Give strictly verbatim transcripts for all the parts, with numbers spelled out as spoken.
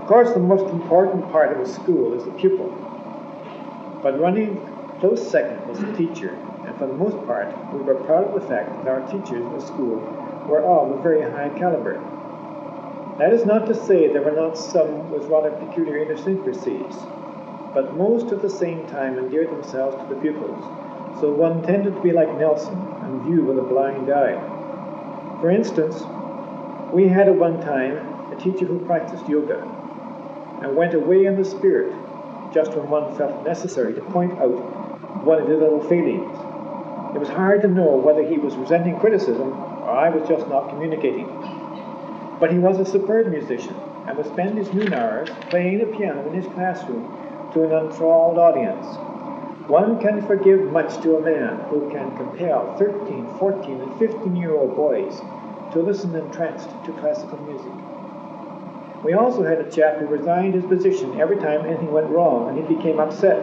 course, the most important part of a school is the pupil, but running close second was the teacher, and for the most part, we were proud of the fact that our teachers in the school were all of very high caliber. That is not to say there were not some with rather peculiar idiosyncrasies, but most at the same time endeared themselves to the pupils, so one tended to be like Nelson and view with a blind eye. For instance, we had at one time a teacher who practiced yoga and went away in the spirit just when one felt it necessary to point out one of his little failings. It was hard to know whether he was resenting criticism or I was just not communicating. But he was a superb musician and would spend his noon hours playing the piano in his classroom to an enthralled audience. One can forgive much to a man who can compel thirteen, fourteen, and fifteen-year-old boys to listen entranced to classical music. We also had a chap who resigned his position every time anything went wrong and he became upset.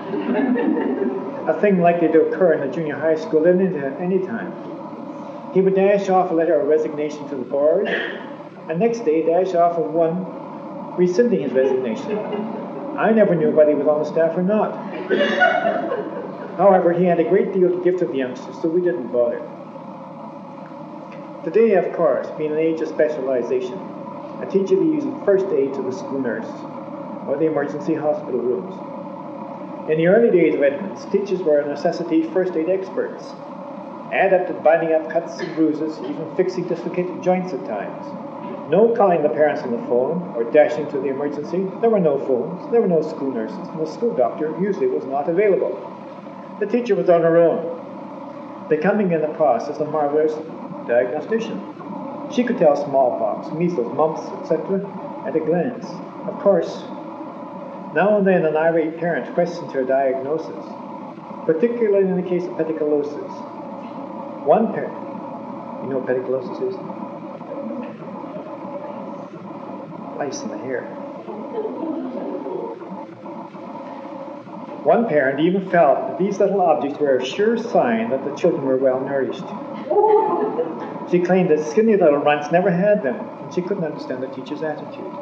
A thing likely to occur in the junior high school at any time. He would dash off a letter of resignation to the board, and next day dash off of one rescinding his resignation. I never knew whether he was on the staff or not. However, he had a great deal to give to the youngsters, so we didn't bother. Today, of course, being an age of specialization, a teacher will use first aid to the school nurse or the emergency hospital rooms. In the early days of Edmonds, teachers were a necessity first aid experts, adept at binding up cuts and bruises, even fixing dislocated joints at times. No calling the parents on the phone or dashing to the emergency. There were no phones, there were no school nurses, and the school doctor usually was not available. The teacher was on her own, becoming in the process a marvelous diagnostician. She could tell smallpox, measles, mumps, et cetera at a glance. Of course, now and then an irate parent questions her diagnosis, particularly in the case of pediculosis. One parent, you know what pediculosis is? Lice in the hair. One parent even felt that these little objects were a sure sign that the children were well nourished. She claimed that skinny little runts never had them, and she couldn't understand the teacher's attitude.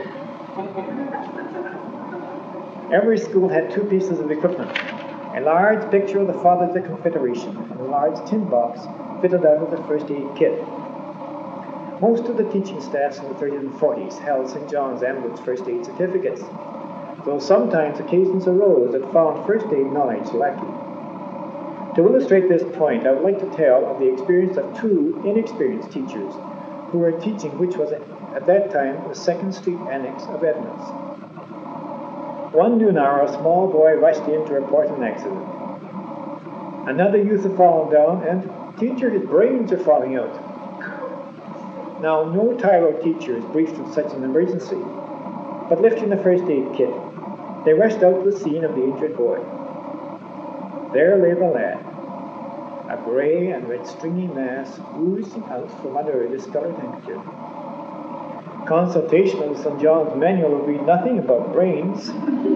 Every school had two pieces of equipment, a large picture of the Fathers of the Confederation and a large tin box fitted out of the first aid kit. Most of the teaching staffs in the thirties and forties held Saint John's Ambulance first aid certificates, though sometimes occasions arose that found first aid knowledge lacking. To illustrate this point, I would like to tell of the experience of two inexperienced teachers who were teaching which was at that time the Second Street Annex of Edmonds. One noon hour, a small boy rushed in to report an accident. Another youth had fallen down, and, "Teacher, his brains are falling out." Now, no Tyro teacher is briefed of such an emergency, but lifting the first aid kit, they rushed out to the scene of the injured boy. There lay the lad, a grey and red stringy mass oozing out from under a discolored handkerchief. Consultation of the Saint John's manual would read nothing about brains.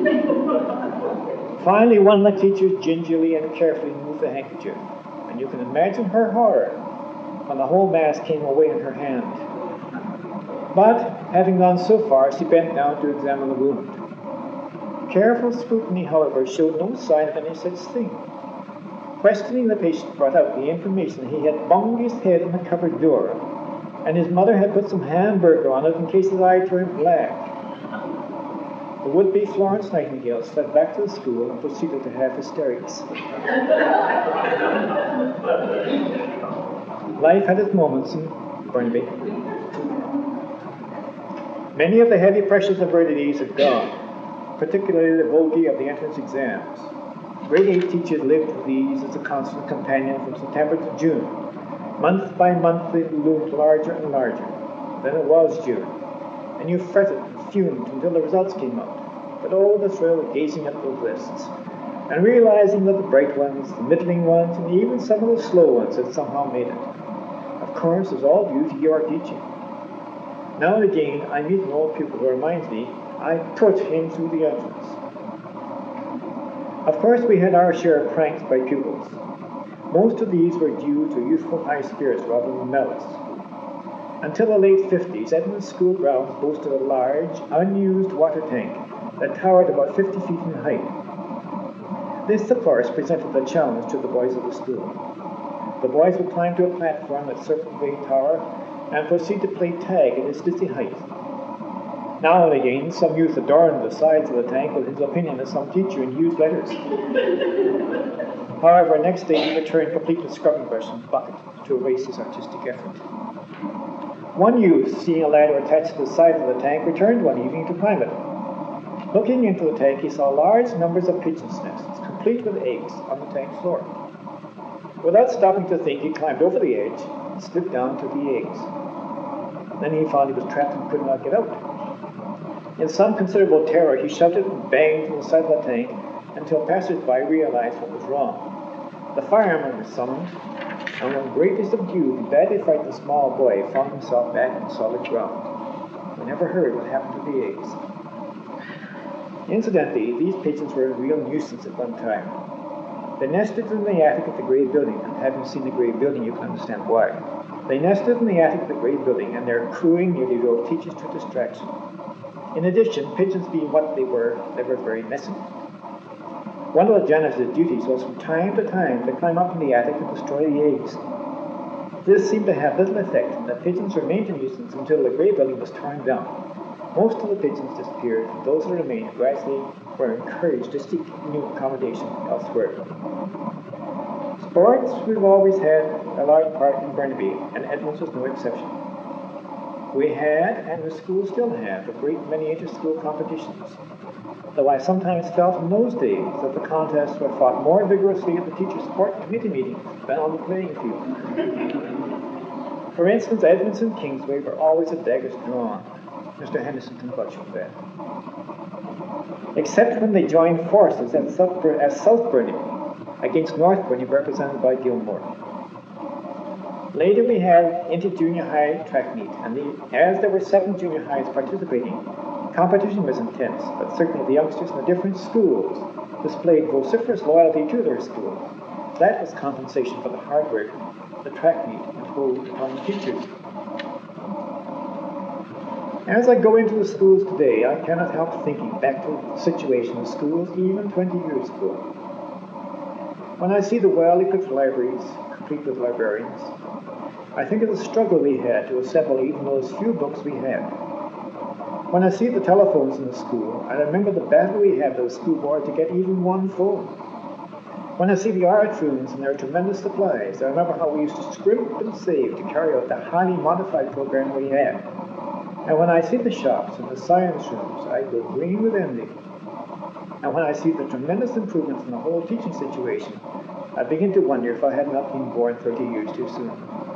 Finally, one of the teachers gingerly and carefully moved the handkerchief, and you can imagine her horror when the whole mass came away in her hand. But, having gone so far, she bent down to examine the wound. Careful scrutiny, however, showed no sign of any such thing. Questioning the patient brought out the information he had bunged his head in the cupboard door, and his mother had put some hamburger on it in case his eye turned black. The would-be Florence Nightingale fled back to the school and proceeded to have hysterics. Life had its moments in Burnaby. Many of the heavy pressures of early days had gone, particularly the bogey of the entrance exams. Grade eight teachers lived with these as a constant companion from September to June. Month by month they loomed larger and larger. Then it was June, and you fretted and fumed until the results came out. But oh, the thrill of gazing at those lists, and realizing that the bright ones, the middling ones, and even some of the slow ones had somehow made it. Of course, it was all due to your teaching. Now and again, I meet an old pupil who reminds me I put him through the entrance. Of course, we had our share of pranks by pupils. Most of these were due to youthful high spirits rather than malice. Until the late fifties, Edmonds School grounds boasted a large, unused water tank that towered about fifty feet in height. This, of course, presented a challenge to the boys of the school. The boys would climb to a platform that circled the great tower and proceed to play tag at its dizzy height. Now and again, some youth adorned the sides of the tank with his opinion as some teacher in huge letters. However, next day he returned complete with scrubbing brush and bucket to erase his artistic effort. One youth, seeing a ladder attached to the side of the tank, returned one evening to climb it. Looking into the tank, he saw large numbers of pigeons' nests, complete with eggs, on the tank floor. Without stopping to think, he climbed over the edge and slipped down to the eggs. Then he found he was trapped and could not get out. In some considerable terror, he shouted and banged on the side of the tank until passers-by realized what was wrong. The firemen were summoned, and when greatly subdued, the badly frightened small boy found himself back on solid ground. We never heard what happened to the eggs. Incidentally, these pigeons were a real nuisance at one time. They nested in the attic of the Grey Building, and having seen the Grey Building, you can understand why. They nested in the attic of the Grey Building, and their crowing nearly drove teachers to distraction. In addition, pigeons being what they were, they were very messy. One of the janitor's duties was from time to time to climb up in the attic and destroy the eggs. This seemed to have little effect, and the pigeons remained a nuisance until the Grey Building was torn down. Most of the pigeons disappeared, and those that remained gradually were encouraged to seek new accommodation elsewhere. Sports we've always had a large part in Burnaby, and Edmonds was no exception. We had, and the school still have, a great many inter-school competitions, though I sometimes felt in those days that the contests were fought more vigorously at the teacher sport committee meetings than on the playing field. For instance, Edmonds and Kingsway were always at daggers drawn. Mister Henderson can vouch for that. Except when they joined forces at South, as South Burnaby against North Burnaby, represented by Gilmore. Later we had inter-junior high track meet, and the, as there were seven junior highs participating, competition was intense, but certainly the youngsters in the different schools displayed vociferous loyalty to their schools. That was compensation for the hard work the track meet imposed upon the teachers. As I go into the schools today, I cannot help thinking back to the situation of schools even twenty years ago. When I see the well-equipped libraries, complete with librarians, I think of the struggle we had to assemble even those few books we had. When I see the telephones in the school, I remember the battle we had with the school board to get even one phone. When I see the art rooms and their tremendous supplies, I remember how we used to scrimp and save to carry out the highly modified program we had. And when I see the shops and the science rooms, I go green with envy. And when I see the tremendous improvements in the whole teaching situation, I begin to wonder if I had not been born thirty years too soon.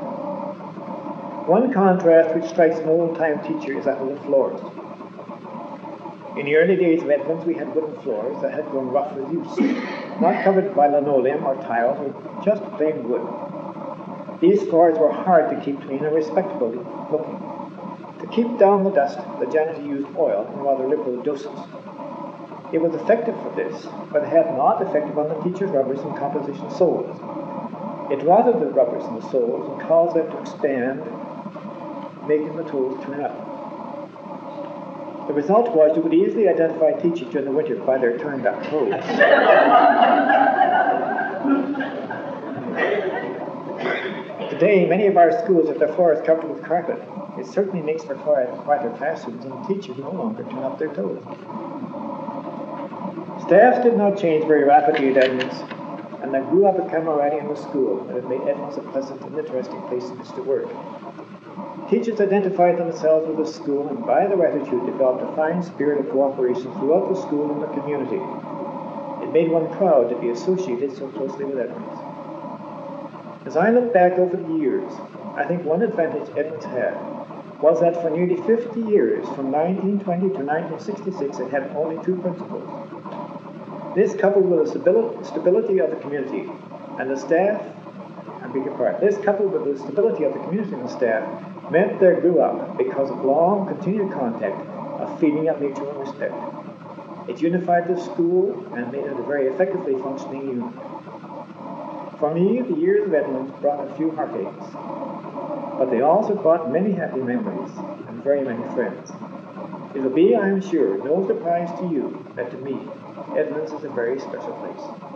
One contrast which strikes an old-time teacher is that of the floors. In the early days of Edmonds, we had wooden floors that had grown rough with use, not covered by linoleum or tiles, or just plain wood. These floors were hard to keep clean and respectable looking. To keep down the dust, the janitor used oil in rather liberal doses. It was effective for this, but it had not effective on the teacher's rubbers and composition soles. It rotted the rubbers and the soles and caused them to expand, making the toes turn up. The result was you could easily identify teachers during the winter by their turned up toes. Today, many of our schools have their floors covered with carpet. It certainly makes for quieter classrooms, and teachers no longer turn up their toes. Staffs did not change very rapidly at Edmonds, and there grew up a camaraderie in the school that had made Edmonds a pleasant and interesting place in which to work. Teachers identified themselves with the school, and by their attitude developed a fine spirit of cooperation throughout the school and the community. It made one proud to be associated so closely with Edmonds. As I look back over the years, I think one advantage Edmonds had was that for nearly fifty years, from nineteen twenty to nineteen sixty-six, it had only two principals. This, coupled with the stability of the community and the staff, I beg your pardon, this coupled with the stability of the community and the staff, meant there grew up, because of long continued contact, a feeling of mutual respect. It unified the school and made it a very effectively functioning unit. For me, the years of Edmonds brought a few heartaches. but they also brought many happy memories and very many friends. It will be, I am sure, no surprise to you that to me, Edmonds is a very special place.